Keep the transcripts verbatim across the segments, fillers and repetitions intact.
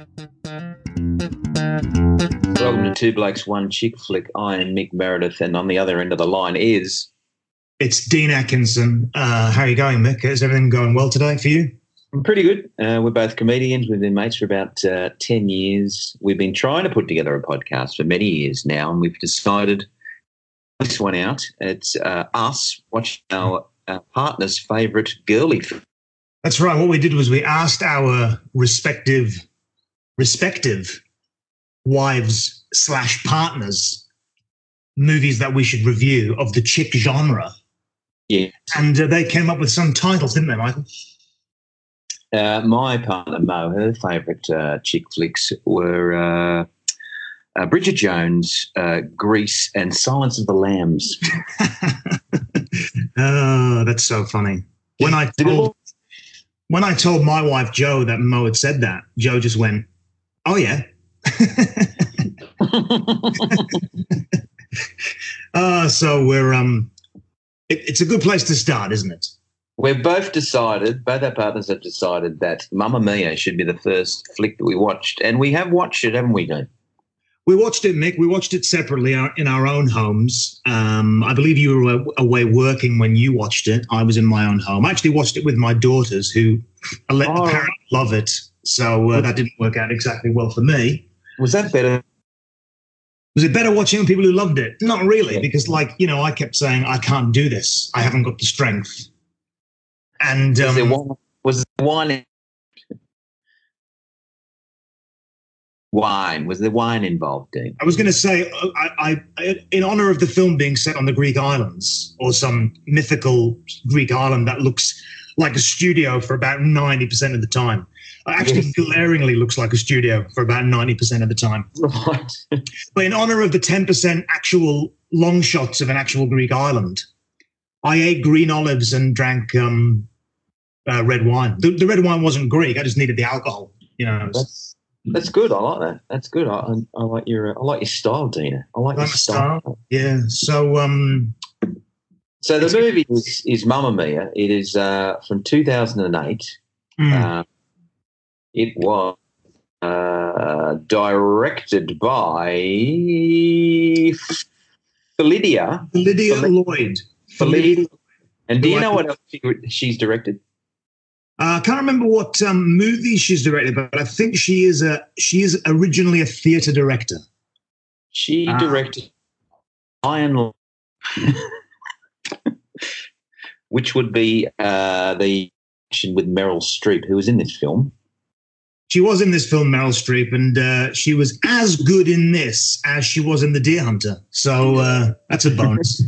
Welcome to Two Blokes, One Chick Flick. I am Mick Meredith, and on the other end of the line is... It's Dean Atkinson. Uh, how are you going, Mick? Is everything going well today for you? I'm pretty good. Uh, we're both comedians. We've been mates for about uh, ten years. We've been trying to put together a podcast for many years now, and we've decided this one out. It's uh, us watching our uh, partner's favourite girly film. That's right. What we did was we asked our respective respective wives slash partners movies that we should review of the chick genre. Yeah. And uh, they came up with some titles, didn't they, Michael? Uh, my partner, Mo, her favourite uh, chick flicks were uh, uh, Bridget Jones, uh, Grease, and Silence of the Lambs. Oh, that's so funny. When I told, when I told my wife, Jo, that Mo had said that, Jo just went, oh, yeah. uh, so we're um, it, it's a good place to start, isn't it? We've both decided, both our partners have decided that Mamma Mia should be the first flick that we watched, and we have watched it, haven't we, Dean? We watched it, Mick. We watched it separately in our own homes. Um, I believe you were away working when you watched it. I was in my own home. I actually watched it with my daughters, who oh. apparently love it. So uh, that didn't work out exactly well for me. Was that better? Was it better watching with people who loved it? Not really, because, like, you know, I kept saying, I can't do this. I haven't got the strength. And um, was there one? Was there wine? Wine was there wine involved, Dean? I was going to say, I, I, in honor of the film being set on the Greek islands or some mythical Greek island that looks like a studio for about ninety percent of the time. Actually, yes. Glaringly looks like a studio for about ninety percent of the time. Right. But in honor of the ten percent actual long shots of an actual Greek island, I ate green olives and drank um, uh, red wine. The, the red wine wasn't Greek. I just needed the alcohol. You know. That's, that's good. I like that. That's good. I, I, I like your I like your style, Dina. I like, like your style. style. Yeah. So. Um, so the movie is, is Mamma Mia. It is uh, from two thousand eight. Mm. Uh, it was uh, directed by Lydia. Lydia Lloyd. Lydia. And do you know what else she, she's directed? Uh, I can't remember what um, movie she's directed, but I think she is a she is originally a theatre director. She uh, directed Iron, which would be uh, the action with Meryl Streep, who was in this film. She was in this film, Meryl Streep, and uh, she was as good in this as she was in The Deer Hunter. So uh, that's a bonus.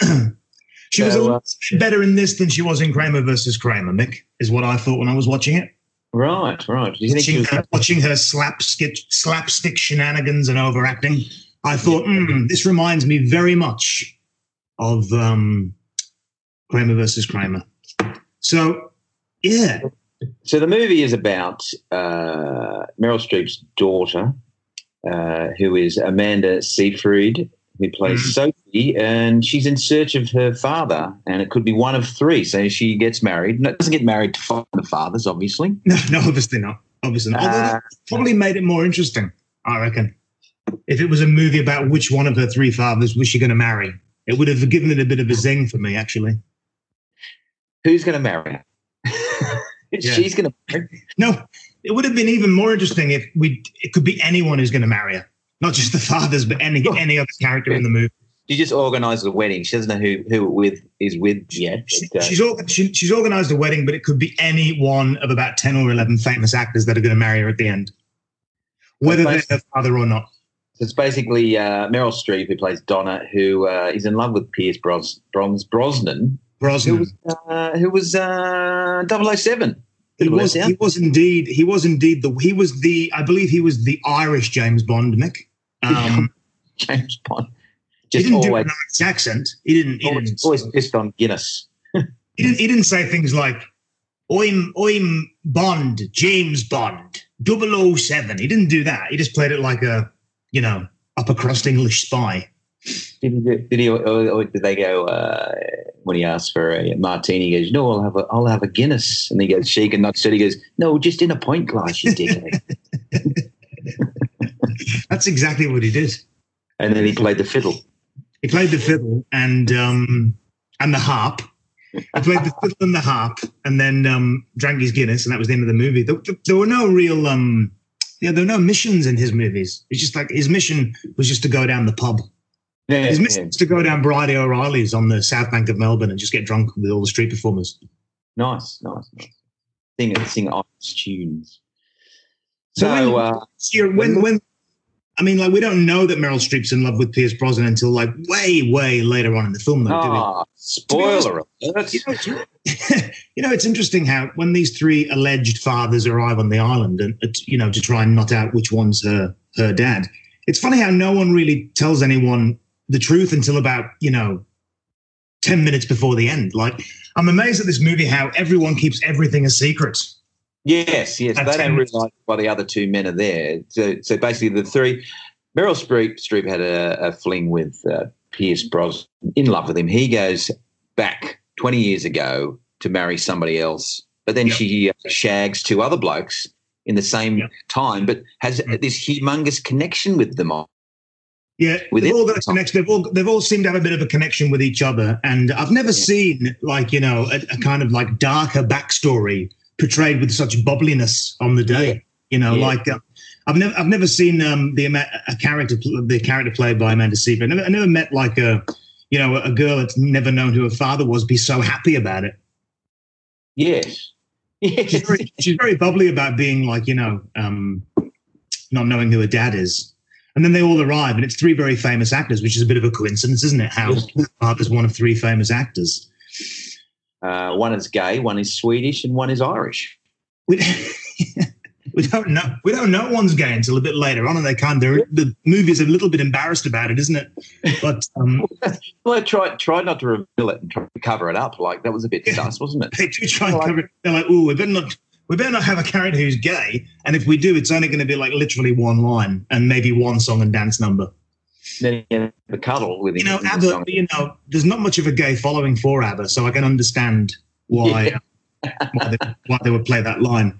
She was so, a little uh, better in this than she was in Kramer versus Kramer, Mick, is what I thought when I was watching it. Right, right. Do you watching, think her, watching her slapstick, slapstick shenanigans and overacting, I thought, mm, this reminds me very much of um, Kramer versus Kramer. So, yeah. So the movie is about uh, Meryl Streep's daughter, uh, who is Amanda Seyfried, who plays mm. Sophie, and she's in search of her father, and it could be one of three. So she gets married. No, doesn't get married to find the fathers, obviously. No, no, obviously not. Obviously not. Although that probably made it more interesting, I reckon. If it was a movie about which one of her three fathers was she going to marry, it would have given it a bit of a zing for me, actually. Who's going to marry her? Yeah. She's going to marry her? No, it would have been even more interesting if we. It could be anyone who's going to marry her. Not just the fathers, but any any other character in the movie. She just organised a wedding. She doesn't know who who it with is with yet. But, uh, she's she, she's organised a wedding, but it could be any one of about ten or eleven famous actors that are going to marry her at the end, whether they're her father or not. So it's basically uh, Meryl Streep, who plays Donna, who uh, is in love with Pierce Bros, Bros, Brosnan, Brosnan, who was uh, who was uh, double oh seven. He was, he was indeed, he was indeed the, he was the, I believe he was the Irish James Bond, Mick. Um, James Bond. Just he didn't always, do an Irish accent. He didn't, he always, didn't, always pissed on Guinness. he didn't, he didn't say things like, I'm, I'm Bond, James Bond, double oh seven. He didn't do that. He just played it like a, you know, upper crust English spy. Did he, did he or, or did they go, uh, when he asked for a martini, he goes, no, I'll have a, I'll have a Guinness. And he goes, shake and not steady. He goes, no, just in a pint glass, you dickhead. That's exactly what he did. And then he played the fiddle. He played the fiddle and um, and the harp. He played the fiddle and the harp, and then um, drank his Guinness, and that was the end of the movie. There, there were no real, um, yeah, there were no missions in his movies. It's just like his mission was just to go down the pub. Yeah, his mission yeah. was to go down Bridie O'Reilly's on the South Bank of Melbourne and just get drunk with all the street performers. Nice, nice, nice. Sing, sing Irish tunes. So, so when, uh, when, when, I mean, like, we don't know that Meryl Streep's in love with Pierce Brosnan until like way, way later on in the film, though, do we? Ah, spoiler alert. You know, you know, it's interesting how when these three alleged fathers arrive on the island and, you know, to try and knot out which one's her, her dad, it's funny how no one really tells anyone the truth until about, you know, ten minutes before the end. Like, I'm amazed at this movie how everyone keeps everything a secret. Yes, yes. At they don't realise why the other two men are there. So, so basically the three, Meryl Streep, Streep had a, a fling with uh, Pierce Brosnan, in love with him. He goes back twenty years ago to marry somebody else, but then yep. she uh, shags two other blokes in the same yep. time, but has yep. this humongous connection with them all. Yeah, they've all got a connection. They've all they've all seemed to have a bit of a connection with each other, and I've never yeah. seen like you know a, a kind of like darker backstory portrayed with such bubbliness on the day. Yeah. You know, yeah. like uh, I've never I've never seen um, the a character the character played by Amanda Seyfried. I never, I never met like a you know a girl that's never known who her father was be so happy about it. Yes, yes. She's very, she's very bubbly about being like you know um, not knowing who her dad is. And then they all arrive, and it's three very famous actors, which is a bit of a coincidence, isn't it? How Arthur's one of three famous actors. Uh, one is gay, one is Swedish, and one is Irish. We, we don't know. We don't know one's gay until a bit later on, and they kind of the movie's a little bit embarrassed about it, isn't it? But um, well, I tried tried not to reveal it and try to cover it up. Like that was a bit yeah, sus, wasn't it? They do try and cover it. They're like, "Oh, we better not." We better not have a character who's gay, and if we do, it's only going to be like literally one line and maybe one song and dance number. Then you have a cuddle with him. You know, ABBA. You know, there's not much of a gay following for ABBA, so I can understand why yeah. why, they, why they would play that line.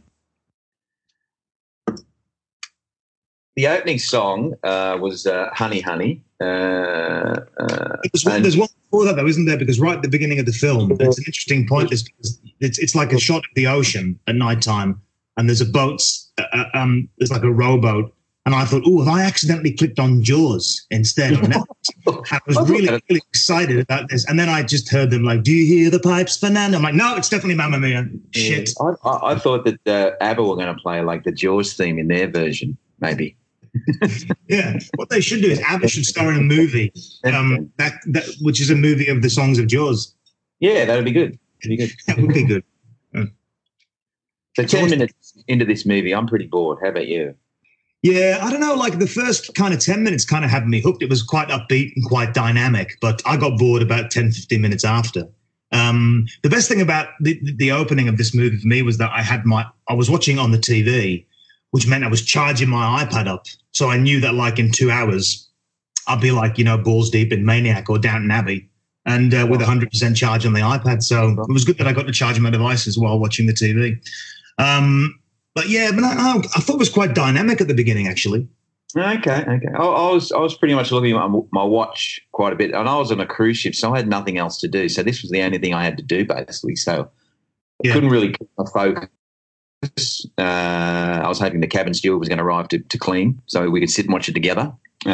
The opening song uh, was uh, "Honey, Honey." Uh, uh, there's, one, there's one before that, though, isn't there? Because right at the beginning of the film, it's an interesting point. Is because it's it's like a shot of the ocean at night time, and there's a boat. Uh, um, there's like a rowboat, and I thought, oh, have I accidentally clicked on Jaws instead? And I was really, really excited about this, and then I just heard them like, "Do you hear the pipes, Fernando?" I'm like, "No, it's definitely Mamma Mia." Shit. Yeah, I, I, I thought that uh, ABBA were going to play like the Jaws theme in their version, maybe. Yeah, what they should do is ABBA should star in a movie, um, that, that which is a movie of the songs of Jaws. Yeah, that would be good. That'd be good. That would be good. Yeah. So ten minutes into this movie, I'm pretty bored. How about you? Yeah, I don't know. Like the first kind of ten minutes kind of had me hooked. It was quite upbeat and quite dynamic, but I got bored about ten, fifteen minutes after. Um, the best thing about the, the opening of this movie for me was that I had my I was watching on the T V, which meant I was charging my iPad up. So I knew that like in two hours, I'd be like, you know, balls deep in Maniac or Downton Abbey and uh, with one hundred percent charge on the iPad. So it was good that I got to charge my devices while watching the T V. Um, but yeah, but I, I thought it was quite dynamic at the beginning, actually. Okay, okay. I, I was I was pretty much looking at my, my watch quite a bit, and I was on a cruise ship, so I had nothing else to do. So this was the only thing I had to do, basically. So I yeah. couldn't really keep my focus. Uh, I was hoping the cabin steward was going to arrive to, to clean so we could sit and watch it together. Um,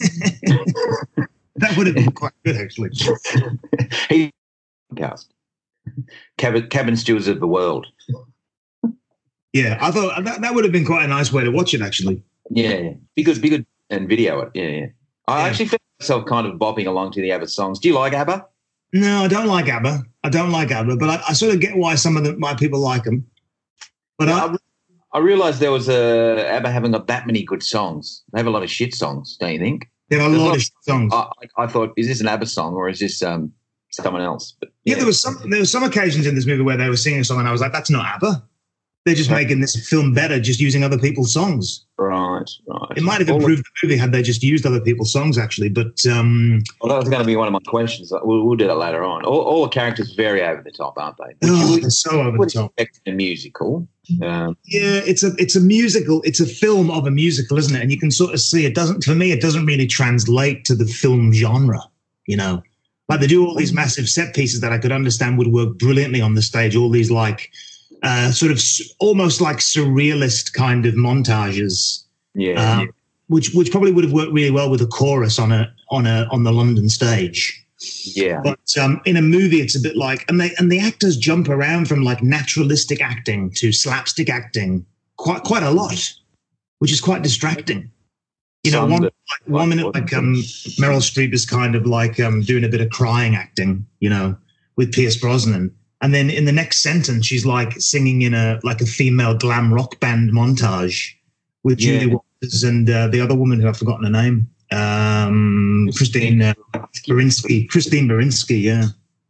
that would have been quite good, actually. he cast cabin, cabin stewards of the world. Yeah, I thought that, that would have been quite a nice way to watch it, actually. Yeah, yeah. Be good, be good and video it. Yeah, yeah. I yeah. actually found myself kind of bopping along to the ABBA songs. Do you like ABBA? No, I don't like ABBA. I don't like ABBA, but I, I sort of get why some of the, my people like them. But yeah, I, I realised there was a ABBA haven't got that many good songs. They have a lot of shit songs, don't you think? There are a lot, lot of shit songs. I, I thought, is this an ABBA song or is this um, someone else? But, yeah. yeah, there was some there were some occasions in this movie where they were singing a song and I was like, that's not ABBA. They're just making this film better just using other people's songs. Right, right. It might have improved the movie had they just used other people's songs, actually. But um, well, that was going to be one of my questions. We'll, we'll do that later on. All, all the characters very over the top, aren't they? Oh, they're so over the top. Expect in a musical. Um, yeah, it's a it's a musical. It's a film of a musical, isn't it? And you can sort of see it doesn't. For me, it doesn't really translate to the film genre. You know, like they do all these massive set pieces that I could understand would work brilliantly on the stage. All these like uh, sort of almost like surrealist kind of montages. yeah, Um, which which probably would have worked really well with a chorus on a on a on the London stage. yeah, But um, in a movie, it's a bit like, and they and the actors jump around from like naturalistic acting to slapstick acting quite quite a lot, which is quite distracting. You know, Some one that- like, one minute like um, Meryl Streep is kind of like um, doing a bit of crying acting, you know, with Pierce Brosnan, and then in the next sentence, she's like singing in a like a female glam rock band montage with Yeah. Julie Walters and uh, the other woman who I've forgotten her name, um, Christine uh, Baranski. Christine Baranski, yeah.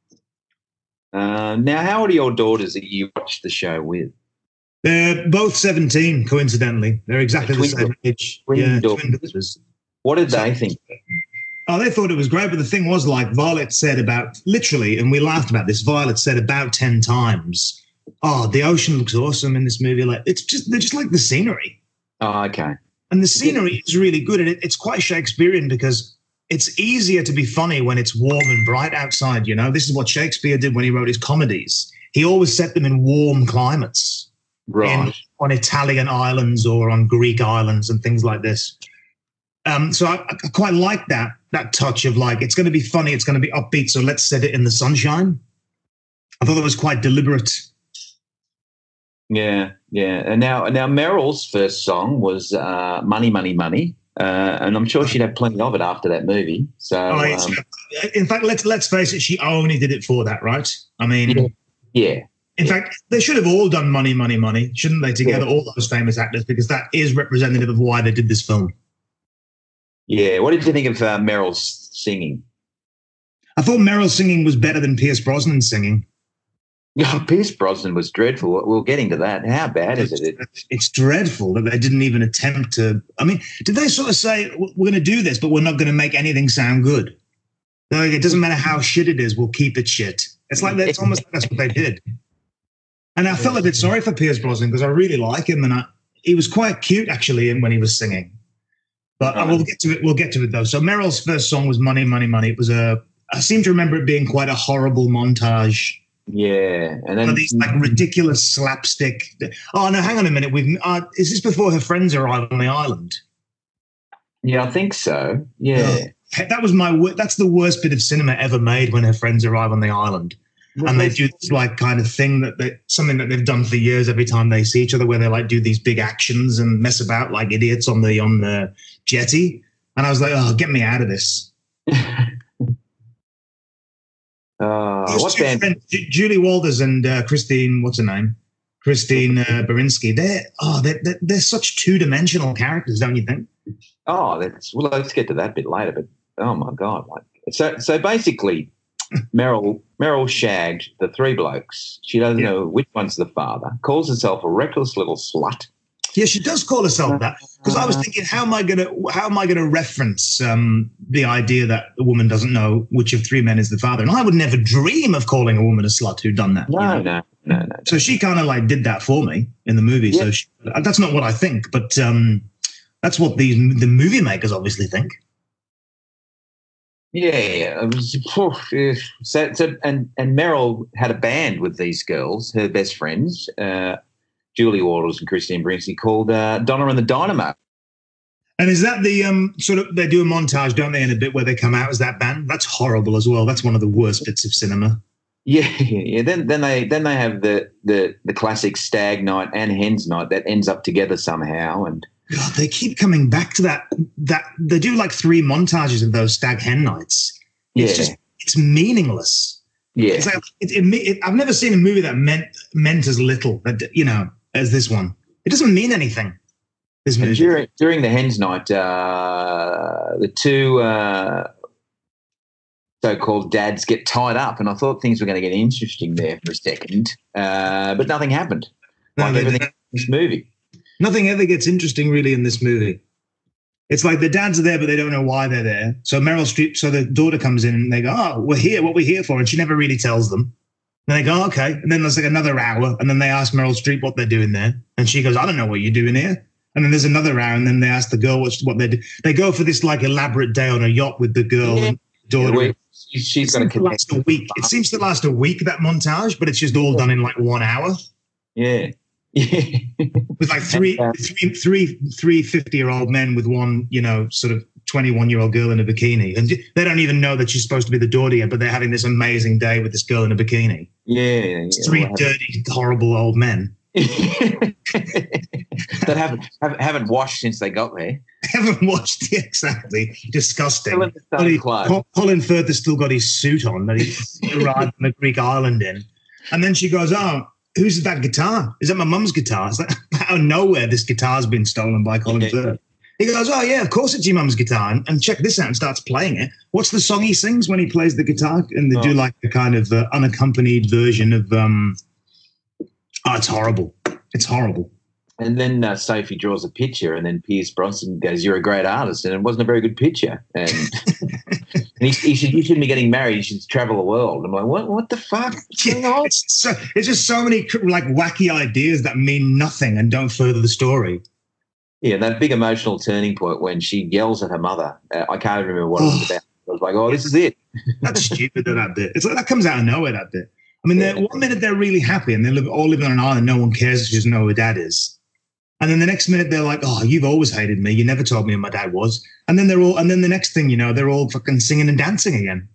Uh, now, how old are your daughters that you watched the show with? They're both seventeen, coincidentally. They're exactly the Twin same daughters. age. Twin yeah, daughters. twin daughters. What did they think? Oh, they thought it was great, but the thing was, like, Violet said about, literally, and we laughed about this, Violet said about ten times, oh, the ocean looks awesome in this movie. Like, it's just, they're just like the scenery. Oh, okay. And the scenery is really good, and it, it's quite Shakespearean because it's easier to be funny when it's warm and bright outside, you know? This is what Shakespeare did when he wrote his comedies. He always set them in warm climates. Right. In, on Italian islands or on Greek islands and things like this. Um, so I, I quite like that that touch of like, it's going to be funny, it's going to be upbeat, so let's set it in the sunshine. I thought that was quite deliberate. Yeah, yeah. And now, now Meryl's first song was uh, "Money, Money, Money," uh, and I'm sure she'd have plenty of it after that movie. So, Oh, it's, um, in fact, let's let's face it, she only did it for that, right? I mean, yeah, in fact, they should have all done Money, Money, Money, shouldn't they, together, Yeah. all those famous actors, because that is representative of why they did this film. yeah. What did you think of uh, Meryl's singing? I thought Meryl singing was better than Pierce Brosnan singing. Oh, Pierce Brosnan was dreadful. We're getting to that. How bad is it? It's dreadful that they didn't even attempt to. I mean, did they sort of say, we're going to do this, but we're not going to make anything sound good? Like, it doesn't matter how shit it is, we'll keep it shit. It's like that's almost like that's what they did. And I felt a bit sorry for Pierce Brosnan because I really like him, and I, he was quite cute actually when he was singing. But uh, we'll get to it. We'll get to it though. So Meryl's first song was "Money, Money, Money." It was a. I seem to remember it being quite a horrible montage. Yeah, and One then of these like ridiculous slapstick. Oh no, hang on a minute. We've uh, is this before her friends arrive on the island? yeah, I think so. Yeah, Oh, that was my. wor- That's the worst bit of cinema ever made when her friends arrive on the island, and they do this like kind of thing that they something that they've done for years every time they see each other, where they like do these big actions and mess about like idiots on the on the jetty. And I was like, oh, get me out of this. Uh, Those what two band? friends, Ju- Julie Walters and uh, Christine, what's her name? Christine uh, Baranski. They're oh, they're, they're they're such two dimensional characters, don't you think? Oh, that's well. Let's get to that a bit later. But oh my god, like so. So basically, Meryl Meryl shagged the three blokes. She doesn't Yeah. know which one's the father. Calls herself a reckless little slut. Yeah, she does call herself that because I was thinking, how am I gonna how am I gonna reference um, the idea that the woman doesn't know which of three men is the father? And I would never dream of calling a woman a slut who'd done that. you No, know? no, no, no. So she kind of like did that for me in the movie. Yeah. So she, that's not what I think, but um, that's what these the movie makers obviously think. Yeah, yeah. It was, oof, yeah. So, so, and and Meryl had a band with these girls, her best friends, uh, Julie Walters and Christine Baranski, called uh, Donna and the Dynamo. And is that the um, sort of they do a montage, don't they, in a bit where they come out as that band? That's horrible as well. That's one of the worst bits of cinema. Yeah, yeah, yeah. Then then they then they have the the the classic stag night and hens night that ends up together somehow. And God, they keep coming back to that. That they do like three montages of those stag hen nights. It's yeah, just it's meaningless. yeah. It's like it, it, it, I've never seen a movie that meant meant as little, that you know, as this one. It doesn't mean anything. This And movie. during during the hens night, uh, the two uh, so-called dads get tied up, and I thought things were going to get interesting there for a second, uh, but nothing happened. No, Like they- everything in this movie. Nothing ever gets interesting really in this movie. It's like the dads are there, but they don't know why they're there. So Meryl Streep, so the daughter comes in and they go, "Oh, we're here. What we're here for?" And she never really tells them. And they go, okay. And then there's like another hour. And then they ask Meryl Streep what they're doing there. And she goes, I don't know what you're doing here. And then there's another hour. And then they ask the girl what, what they do. They go for this like elaborate day on a yacht with the girl Yeah. and daughter. Yeah, we- she's got to last a week. It seems to last a week, that montage, but it's just all done in like one hour. Yeah. Yeah. With like three, And, uh, three, three, three fifty-year-old men with one, you know, sort of twenty-one-year-old girl in a bikini. And they don't even know that she's supposed to be the daughter yet, but they're having this amazing day with this girl in a bikini. Yeah. yeah Three well, dirty, horrible old men. that haven't, haven't haven't washed since they got there. Haven't watched it, exactly. Disgusting. Still in the same But he- clothes. Col- Colin Firth has still got his suit on that he arrived on the Greek island in. And then she goes, oh, who's that guitar? Is that my mum's guitar? It's like, out of nowhere, this guitar's been stolen by Colin Yeah. Firth. He goes, oh, yeah, of course it's your mum's guitar. And, and check this out, and starts playing it. What's the song he sings when he plays the guitar? And they Oh. do like a kind of uh, unaccompanied version of, um, oh, it's horrible. It's horrible. And then uh, Sophie draws a picture, and then Pierce Brosnan goes, "You're a great artist," and it wasn't a very good picture. And, and he, he should, you shouldn't be getting married. You should travel the world. I'm like, what? What the fuck? What's going on? It's, so, it's just so many like wacky ideas that mean nothing and don't further the story. Yeah, that big emotional turning point when she yells at her mother. Uh, I can't remember what it was about. I was like, "Oh, this is it." That's stupid. That, that bit. It's like that comes out of nowhere. That bit. I mean, they're, one minute they're really happy and they live all living on an island. No one cares. They just know who her dad is. And then the next minute they're like, "Oh, you've always hated me. You never told me who my dad was." And then they're all. And then the next thing you know, they're all fucking singing and dancing again.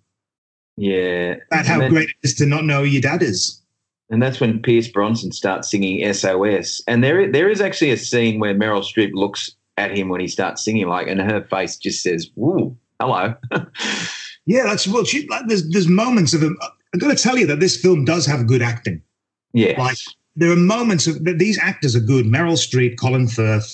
Yeah, About how and, then, great it is to not know who your dad is. and that's when Pierce Bronson starts singing S O S. And there, there is actually a scene where Meryl Streep looks at him when he starts singing, like, and her face just says, "Woo, hello." Yeah, that's well. She, like, there's there's moments of. I've got to tell you that this film does have good acting. Yeah, Like there are moments of these actors are good. Meryl Streep, Colin Firth,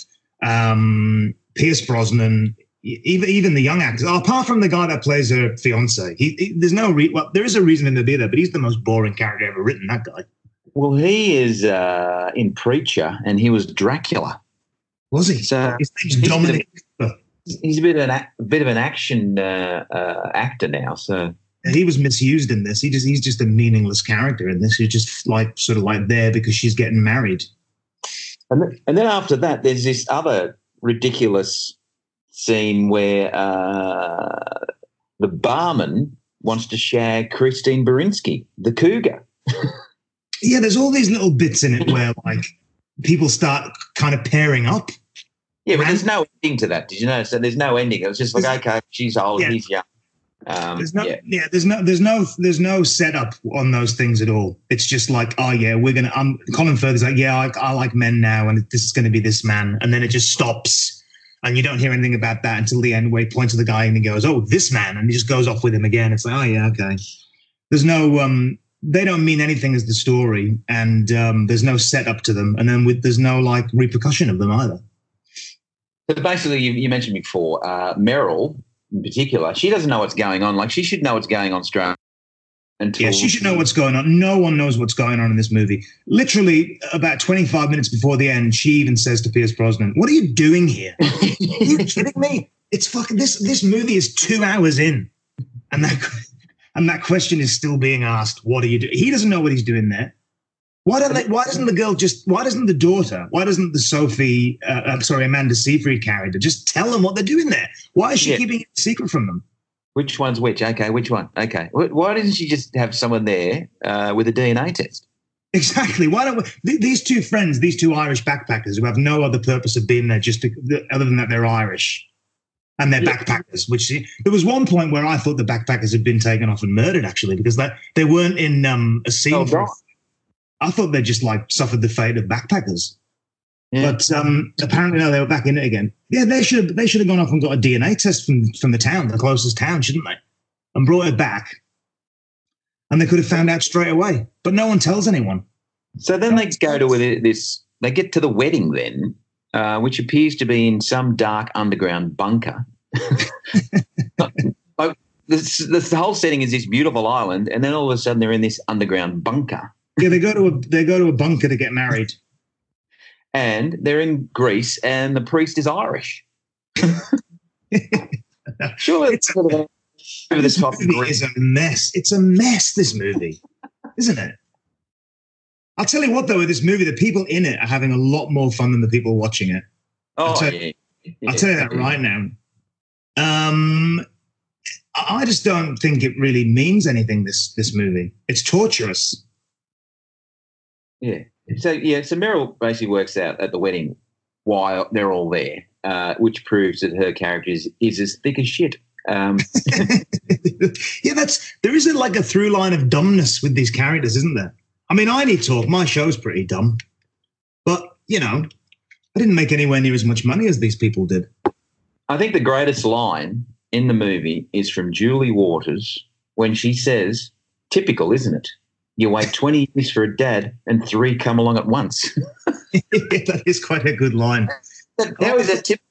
um, Pierce Brosnan, e- even even the young actors. Oh, apart from the guy that plays her fiance, he, he there's no re- well, there is a reason in the be there, but he's the most boring character ever written. That guy well, he is uh, in Preacher, and he was Dracula. was he? So His name's he's Dominic. He's a bit of an a bit of an action uh, uh, actor now. So He was misused in this. He just he's just a meaningless character in this. He's just like sort of like there because she's getting married. And then, and then after that, there's this other ridiculous scene where uh, the barman wants to shag Christine Baranski, the cougar. Yeah, there's all these little bits in it where like people start kind of pairing up. Yeah, but Right. there's no ending to that. Did you notice that? There's no ending. It was just like, okay, she's old, Yeah. he's young. Um, There's no, yeah. yeah. There's no, there's no, there's no setup on those things at all. It's just like, oh yeah, we're gonna. Um, Colin Firth is like, yeah, I, I like men now, and this is going to be this man, and then it just stops, and you don't hear anything about that until the end, where he points to the guy and he goes, oh, this man, and he just goes off with him again. It's like, oh yeah, okay. There's no, um, they don't mean anything as the story, and um, there's no setup to them, and then with there's no like repercussion of them either. So basically, you, you mentioned before, uh, Meryl in particular, she doesn't know what's going on. Like, she should know what's going on straight until. Yeah, she should know what's going on. No one knows what's going on in this movie. Literally, about twenty-five minutes before the end, she even says to Pierce Brosnan, "What are you doing here? Are you kidding me? It's fucking this. This movie is two hours in, and that and that question is still being asked. What are you doing? He doesn't know what he's doing there. Why don't they? Why doesn't the girl just? Why doesn't the daughter? Why doesn't the Sophie? Uh, I'm sorry, Amanda Seyfried character just tell them what they're doing there? Why is she Yeah. keeping it a secret from them? Which one's which? Okay, which one? Okay. Wh- Why doesn't she just have someone there uh, with a D N A test? Exactly. Why don't we, th- these two friends, these two Irish backpackers who have no other purpose of being there, just to, other than that they're Irish and they're Yeah. backpackers. Which there was one point where I thought the backpackers had been taken off and murdered, actually, because they they weren't in um, a scene. Oh, for, right. I thought they just like suffered the fate of backpackers. Yeah. But um, apparently, no, they were back in it again. Yeah, they should have, they should have gone off and got a D N A test from from the town, the closest town, shouldn't they? And brought it back, and they could have found out straight away. But no one tells anyone. So then they go to this, they get to the wedding then, uh, which appears to be in some dark underground bunker. Like, this, this, the whole setting is this beautiful island, and then all of a sudden they're in this underground bunker. Yeah, they go to a they go to a bunker to get married. And they're in Greece, and the priest is Irish. Surely It's it's a- sort of over the This top. movie Greek. is a mess. It's a mess. This movie, isn't it? I'll tell you what, though, with this movie, the people in it are having a lot more fun than the people watching it. Oh, I'll tell, yeah. yeah. I'll tell you that right now. Um, I just don't think it really means anything, this this movie. It's torturous. Yeah. So, yeah, so Meryl basically works out at the wedding while they're all there, uh, which proves that her character is, is as thick as shit. Um, yeah, that's there isn't like a through line of dumbness with these characters, isn't there? I mean, I need talk. My show's pretty dumb, but you know, I didn't make anywhere near as much money as these people did. I think the greatest line in the movie is from Julie Waters when she says, "Typical, isn't it? You wait twenty years for a dad, and three come along at once." That is quite a good line. How is that typical?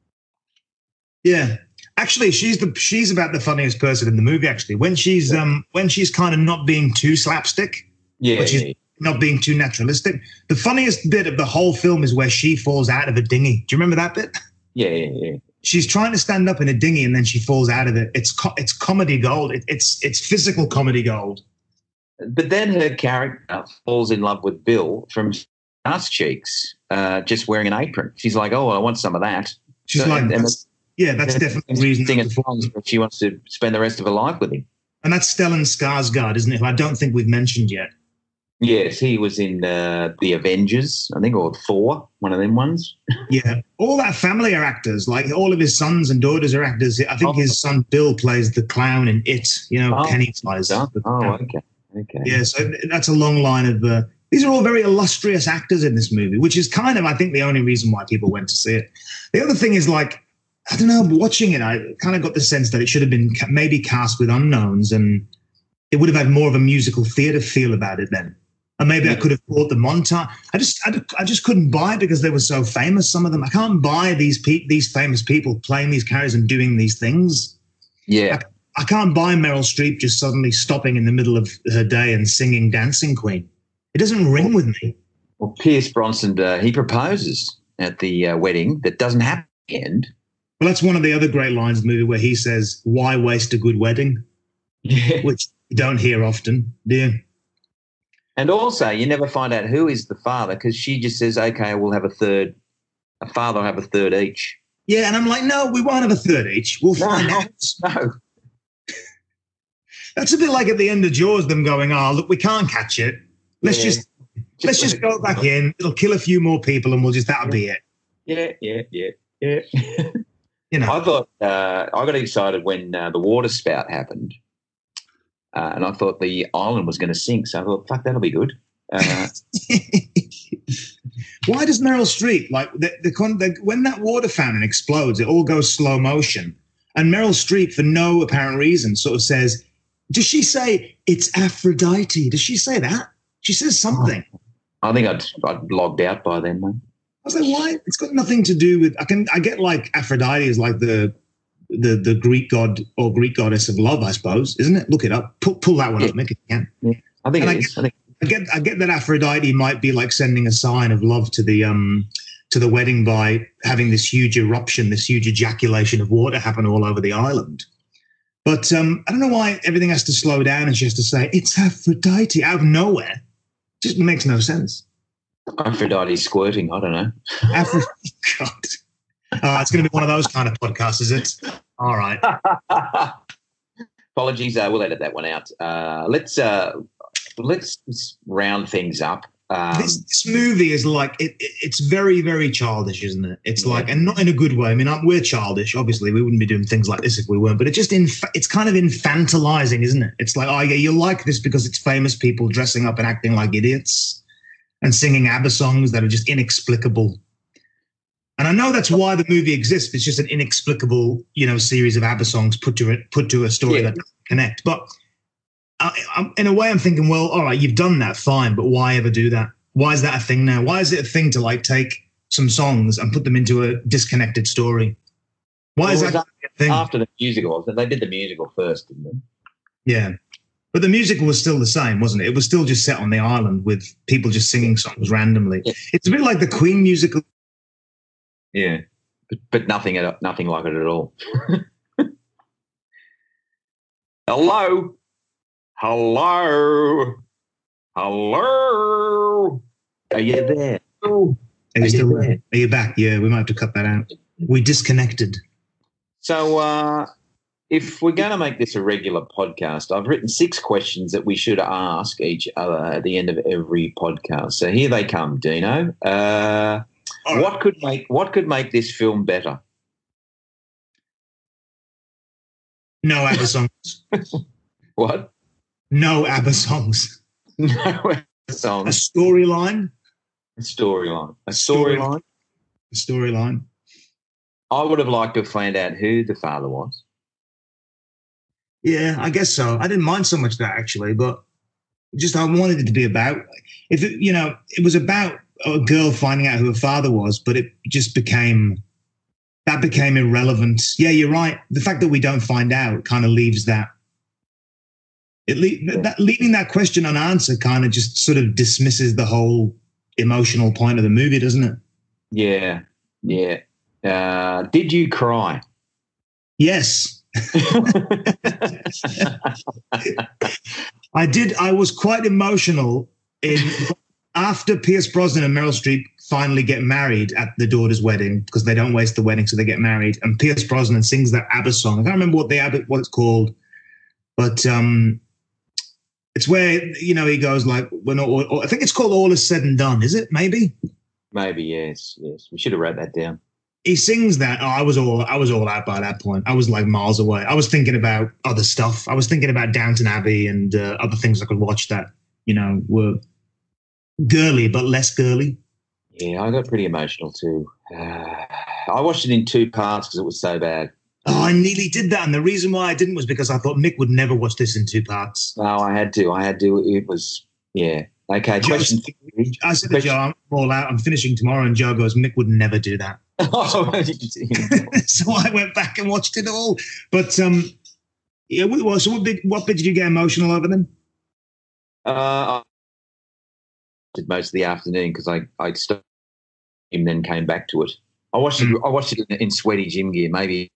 Yeah. Actually, she's the she's about the funniest person in the movie. Actually, when she's um when she's kind of not being too slapstick, yeah, but she's yeah. not being too naturalistic. The funniest bit of the whole film is where she falls out of a dinghy. Do you remember that bit? Yeah, yeah, yeah. She's trying to stand up in a dinghy and then she falls out of it. It's co- it's comedy gold. It, it's it's physical comedy gold. But then her character falls in love with Bill from Ass Cheeks, uh, just wearing an apron. She's like, "Oh, I want some of that." She's so, like, and, that's, yeah, that's definitely the reason. Thing she wants to spend the rest of her life with him. And that's Stellan Skarsgård, isn't it? Who I don't think we've mentioned yet. Yes, he was in uh, the Avengers, I think, or Thor, one of them ones. Yeah, all that family are actors. Like all of his sons and daughters are actors. I think oh. his son Bill plays the clown in It. You know, oh, Pennywise. Oh, oh okay, okay. Yeah, so that's a long line of. Uh, these are all very illustrious actors in this movie, which is kind of, I think, the only reason why people went to see it. The other thing is, like, I don't know, watching it, I kind of got the sense that it should have been ca- maybe cast with unknowns, and it would have had more of a musical theatre feel about it then. And maybe I could have bought the montage. I just, I, I just couldn't buy it because they were so famous. Some of them, I can't buy these pe- these famous people playing these characters and doing these things. Yeah, I, I can't buy Meryl Streep just suddenly stopping in the middle of her day and singing "Dancing Queen." It doesn't ring with me. Well, Pierce Bronson, uh, he proposes at the uh, wedding that doesn't happen at the end. Well, that's one of the other great lines in the movie where he says, "Why waste a good wedding?" Yeah, which you don't hear often, do you? And also, you never find out who is the father because she just says, "Okay, we'll have a third. A father will have a third each." Yeah, and I'm like, no, we won't have a third each. We'll no, find out. No. That's a bit like at the end of Jaws, them going, "Oh, look, we can't catch it. Let's yeah. just, just let's just go back in. It'll kill a few more people, and we'll just that'll yeah. be it." Yeah, yeah, yeah, yeah. You know, I thought uh, I got excited when uh, the water spout happened. Uh, and I thought the island was going to sink, so I thought, "Fuck, that'll be good." Uh, Why does Meryl Streep like the, the, the when that water fountain explodes? It all goes slow motion, and Meryl Streep, for no apparent reason, sort of says, "Does she say it's Aphrodite? Does she say that? She says something." I think I'd I'd logged out by then, mate. I was like, "Why? It's got nothing to do with." I can I get like Aphrodite is like the. The the Greek god or Greek goddess of love, I suppose, isn't it? Look it up. Pull, pull that one yeah. up, make it can. Yeah. I think and it I is. Get, I, think. I get I get that Aphrodite might be like sending a sign of love to the um to the wedding by having this huge eruption, this huge ejaculation of water happen all over the island. But um, I don't know why everything has to slow down and she has to say it's Aphrodite out of nowhere. It just makes no sense. Aphrodite squirting. I don't know. Aphrodite. God. Uh, it's going to be one of those kind of podcasts, is it? All right. Apologies. Uh, we'll edit that one out. Uh, let's uh, let's round things up. Um, this, this movie is like it, it, it's very, very childish, isn't it? It's yeah. like, and not in a good way. I mean, we're childish. Obviously, we wouldn't be doing things like this if we weren't. But it just inf- it's kind of infantilizing, isn't it? It's like, oh yeah, you like this because it's famous people dressing up and acting like idiots and singing ABBA songs that are just inexplicable. And I know that's why the movie exists. It's just an inexplicable, you know, series of ABBA songs put to it, put to a story yeah. that doesn't connect. But I, I'm, in a way, I'm thinking, well, all right, you've done that, fine, but why ever do that? Why is that a thing now? Why is it a thing to like take some songs and put them into a disconnected story? Why well, is that a thing? After the musical, they did the musical first, didn't they? Yeah, but the musical was still the same, wasn't it? It was still just set on the island with people just singing songs randomly. Yeah. It's a bit like the Queen musical. Yeah, but, but nothing at nothing like it at all. Hello, hello, hello. Are you there? Oh, are you Are still you there? there? Are you back? Yeah, we might have to cut that out. We disconnected. So, uh, if we're going to make this a regular podcast, I've written six questions that we should ask each other at the end of every podcast. So here they come, Dino. Uh, All what right. could make what could make this film better? No ABBA songs. What? No ABBA songs. No A song. storyline. A storyline. A Story- storyline. A storyline. I would have liked to have found out who the father was. Yeah, I guess so. I didn't mind so much that actually, but just I wanted it to be about if it, you know, it was about a girl finding out who her father was, but it just became that became irrelevant. Yeah, you're right. The fact that we don't find out kind of leaves that. It le- that leaving that question unanswered kind of just sort of dismisses the whole emotional point of the movie, doesn't it? Yeah, yeah. Uh, did you cry? Yes, I did. I was quite emotional in after Pierce Brosnan and Meryl Streep finally get married at the daughter's wedding because they don't waste the wedding, so they get married. And Pierce Brosnan sings that ABBA song. I can't remember what the ABBA what it's called, but um, it's where you know he goes like, "When all, all, I think it's called All Is Said and Done." Is it maybe? Maybe yes, yes. We should have wrote that down. He sings that. Oh, I was all I was all out by that point. I was like miles away. I was thinking about other stuff. I was thinking about Downton Abbey and uh, other things I could watch that you know were girly but less girly. Yeah, I got pretty emotional too. Uh, I watched it in two parts because it was so bad. Oh, I nearly did that, and the reason why I didn't was because I thought Mick would never watch this in two parts. No, I had to. I had to. It was yeah. Okay. Joe, Question three. I said to Joe, "I'm all out. I'm finishing tomorrow," and Joe goes, "Mick would never do that." Oh, So I went back and watched it all. But um, yeah. Well, so what bit? What bit did you get emotional over then? uh, I did most of the afternoon because I I stopped and then came back to it. I watched it. I watched it in, in sweaty gym gear. Maybe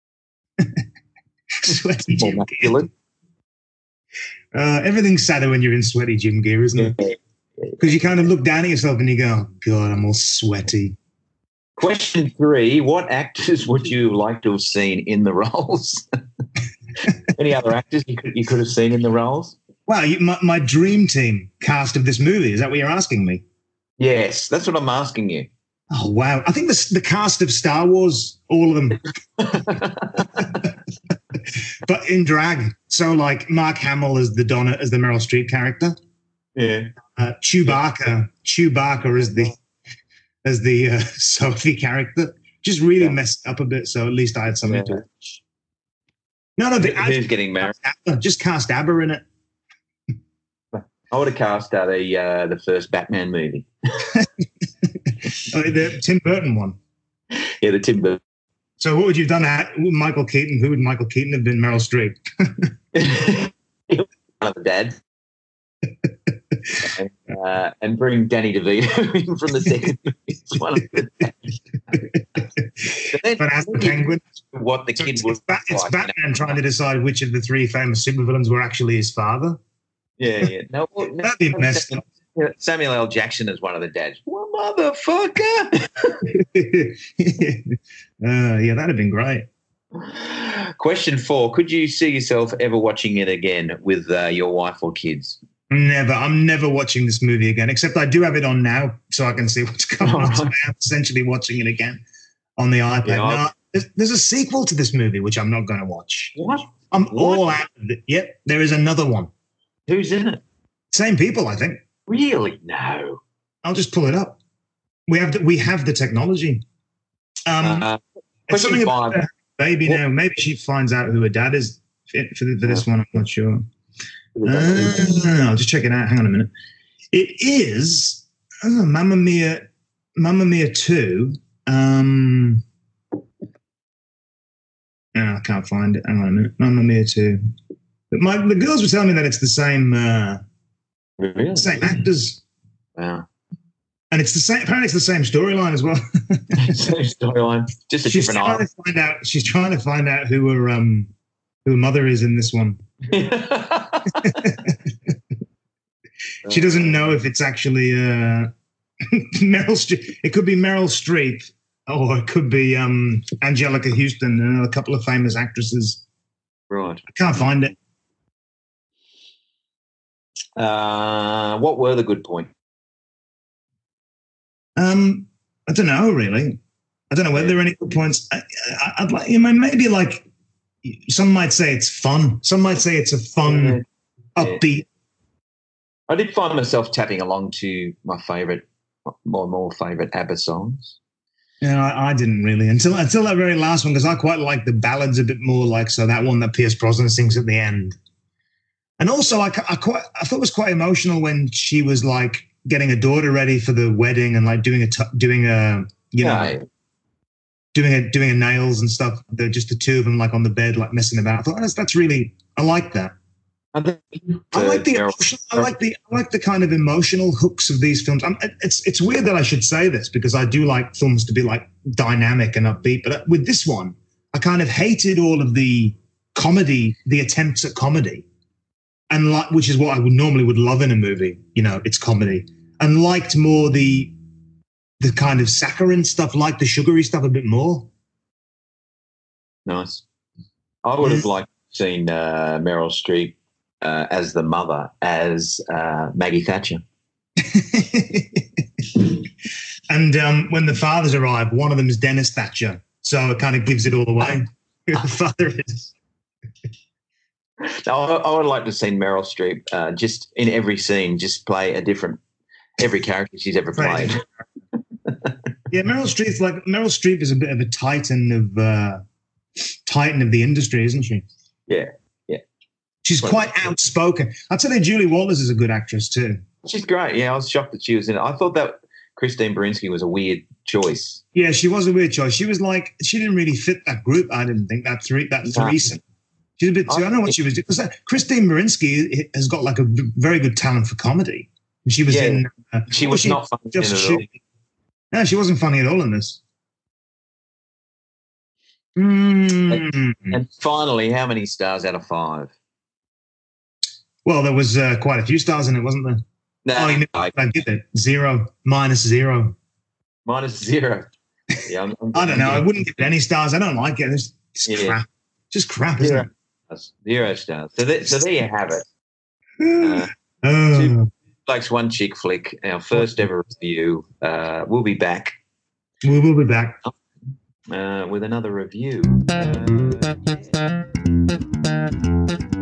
Sweaty more gym gear. masculine. Uh, everything's sadder when you're in sweaty gym gear, isn't it? Because you kind of look down at yourself and you go, oh, God, I'm all sweaty. Question three: what actors would you like to have seen in the roles? Any other actors you could you could have seen in the roles? Wow, you, my, my dream team cast of this movie. Is that what you're asking me? Yes, that's what I'm asking you. Oh, wow. I think the, the cast of Star Wars, all of them. But in drag. So like Mark Hamill as the Donna, as the Meryl Streep character. Yeah. Uh, Chewbacca, Chewbacca as the as the uh, Sophie character. Just really Yeah. messed up a bit, so at least I had something Yeah. to watch. No, no, the, Who's getting married? ABBA, just cast ABBA in it. I would have cast out the uh, the first Batman movie. Oh, the Tim Burton one. Yeah, the Tim Burton. So what would you have done at Michael Keaton? Who would Michael Keaton have been? Meryl Streep. One of the dads. uh, and bring Danny DeVito in from the second movie. It's one of the dads. But then, But as the Penguin, what the so kid it's, was it's, Bat- it's like, Batman you know? trying to decide which of the three famous supervillains were actually his father. Yeah, yeah. No, well, no, That'd be messed up. Samuel L. Jackson is one of the dads. Well, motherfucker. uh, yeah, that'd have been great. Question four: could you see yourself ever watching it again with uh, your wife or kids? Never. I'm never watching this movie again, except I do have it on now so I can see what's going on. So I'm essentially watching it again on the iPad. Yeah, no, there's, there's a sequel to this movie, which I'm not going to watch. What? I'm What? all out of it. Yep, there is another one. Who's in it? Same people, I think. Really? No. I'll just pull it up. We have the, we have the technology. Um, Uh, it's question something about five. her baby What- now. Maybe she finds out who her dad is for, for, for this one. I'm not sure. Uh, I'll just check it out. Hang on a minute. It is oh, Mamma Mia, Mamma Mia two. Um, oh, I can't find it. Hang on a minute. Mamma Mia two. But my the girls were telling me that it's the same uh, Really? same actors, Wow. and it's the same. Apparently, it's the same storyline as well. Same storyline. Just a she's different trying eye. to find out. She's trying to find out who her um who her mother is in this one. She doesn't know if it's actually uh Meryl Streep. It could be Meryl Streep, or it could be um, Angelica Houston and a couple of famous actresses. Right. I can't find it. Uh, what were the good points? Um, I don't know, really. I don't know whether there are any good points. I, I, I'd like, you know, maybe like some might say it's fun. Some might say it's a fun, yeah. upbeat. I did find myself tapping along to my favourite, more more favourite ABBA songs. Yeah, I, I didn't really until until that very last one because I quite like the ballads a bit more. Like so that one that Pierce Brosnan sings at the end, and also I, I quite I thought it was quite emotional when she was like getting a daughter ready for the wedding and like doing a t- doing a you know. Yeah. Doing a doing a nails and stuff. They're just the two of them, like on the bed, like messing about. I thought that's, that's really. I like that. I, I like the. Emotion, I like the. I like the kind of emotional hooks of these films. I'm, it's it's weird that I should say this because I do like films to be like dynamic and upbeat. But with this one, I kind of hated all of the comedy, the attempts at comedy, and like which is what I would normally would love in a movie. You know, it's comedy, and liked more the. the kind of saccharine stuff, like the sugary stuff a bit more. Nice. I would have liked seen uh, Meryl Streep uh, as the mother, as uh, Maggie Thatcher. And um, when the fathers arrive, one of them is Dennis Thatcher. So it kind of gives it all away. Who the father is. No, I, I would like to see Meryl Streep uh, just in every scene, just play a different, every character she's ever played. Yeah, Meryl Streep's like Meryl Streep is a bit of a titan of uh, titan of the industry, isn't she? Yeah, yeah. She's quite outspoken. I'd say that Julie Walters is a good actress too. She's great. Yeah, I was shocked that she was in it. I thought that Christine Baranski was a weird choice. Yeah, she was a weird choice. She was like she didn't really fit that group. I didn't think that three that threesome. She's a bit too. I don't know what she was doing because Christine Baranski has got like a very good talent for comedy. And she was yeah, in. Uh, she was she, not funny just at all. No, she wasn't funny at all in this. Mm. And, and finally, how many stars out of five? Well, there was uh, quite a few stars in it, wasn't there? No, oh, you know, I, I did it. Zero. Minus zero. Minus zero. Yeah, I'm, I'm, I don't know. I wouldn't give it any stars. I don't like it. It's just yeah. crap. Just crap, isn't zero. it? Zero stars. So, that, so there you have it. Uh, oh. two, Likes One Chick Flick, our first ever review. Uh, we'll be back. We will be back. Uh, with another review.